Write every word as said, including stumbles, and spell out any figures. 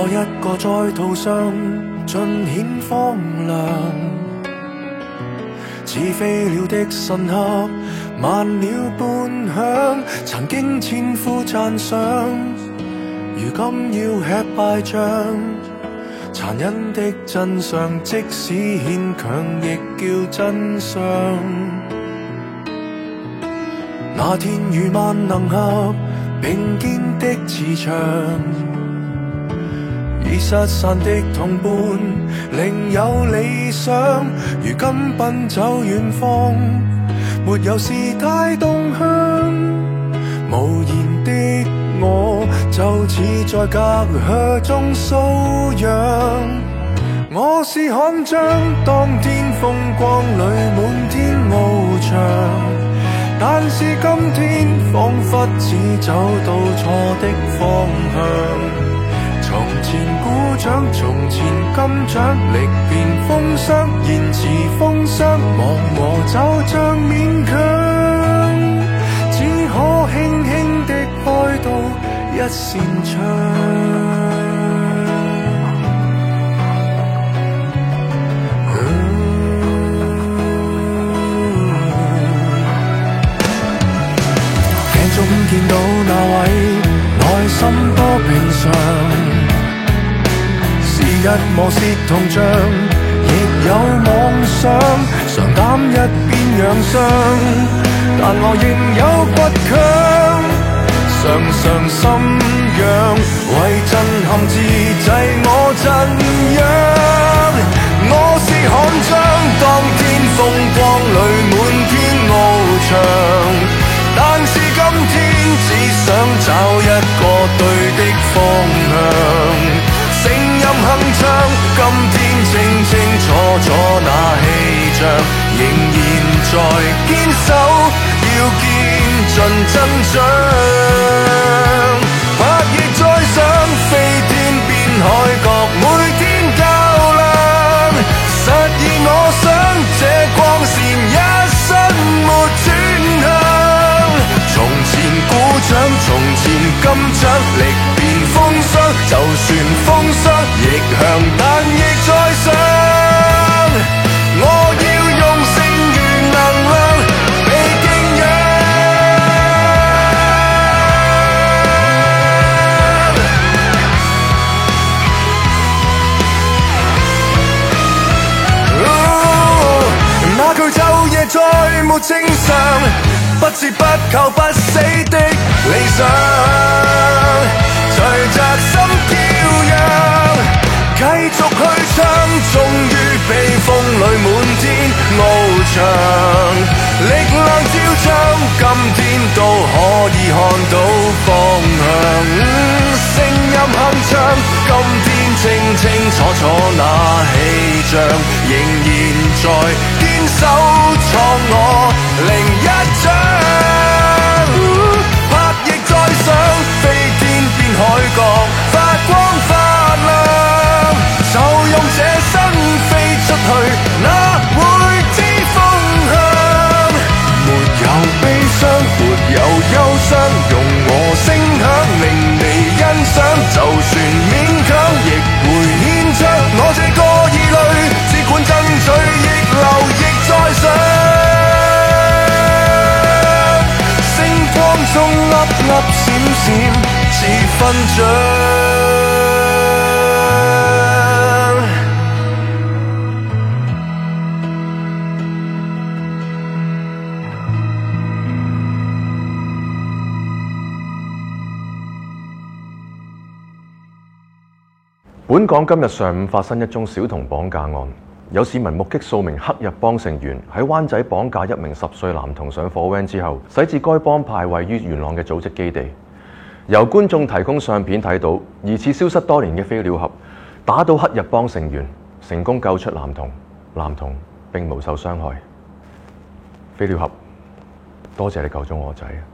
我一個在途上盡顯荒涼，似飛鳥的神客慢了半響，曾經千呼讚賞，如今要吃敗仗。殘忍的真相，即使牽強亦叫真相。那天與萬能俠並肩的磁場，已失散的同伴另有理想，如今奔走遠方，沒有事太動向。無言的我就似在隔靴中搔癢，我是悍將，當天風光裏滿天翱翔，但是今天彷彿只走到錯的方向。從前鼓掌，從前金獎，力辯風霜，言辭風霜，忘和就像勉強，只可輕輕的開到一扇窗。鏡中見到那位，內心多平常。日磨蝕銅像，亦有妄想，常擔一邊養傷，但我仍有倔強，常常心癢，為震撼自制我震央。我是悍將，當天風光裏滿天翱翔，但是今天只想找一個對的方向。聲音鏗鏘，今天清清楚楚那氣象，仍然在堅守，要見盡真相。拍翼再上，飛天變海角，每天較量，實現我想，這光線一生沒轉向。從前鼓掌，從前金獎，力辯風霜，就算風霜亦向，但亦在想，我要用剩餘能量被敬仰。哦，那句晝夜再沒正常，不折不扣不死的理想，隨着心飄揚，繼續去唱，終於被風裏滿天翱翔，力量照將，今天都可以看到方向。嗯，聲音鏗鏘，今天清清楚楚那氣象，仍然在堅守，創我另一章。拍翼再上，飛天變海角，發光發亮，就用這身飛出去，哪會知風向？沒有悲傷，沒有憂傷，用我聲響令你欣賞，就算勉強亦會獻唱。我這個異類，只管爭取，逆流亦在上。中粒粒閃閃似勳章。 本港今日上午發生一宗小童綁架案，有市民目擊數名黑日幫成員喺灣仔綁架一名十歲男童上火 van 之後，駛至該幫派位於元朗嘅組織基地。由觀眾提供相片睇到，疑似消失多年嘅飛鳥俠打倒黑日幫成員，成功救出男童，男童並無受傷害。飛鳥俠，多謝你救咗我仔。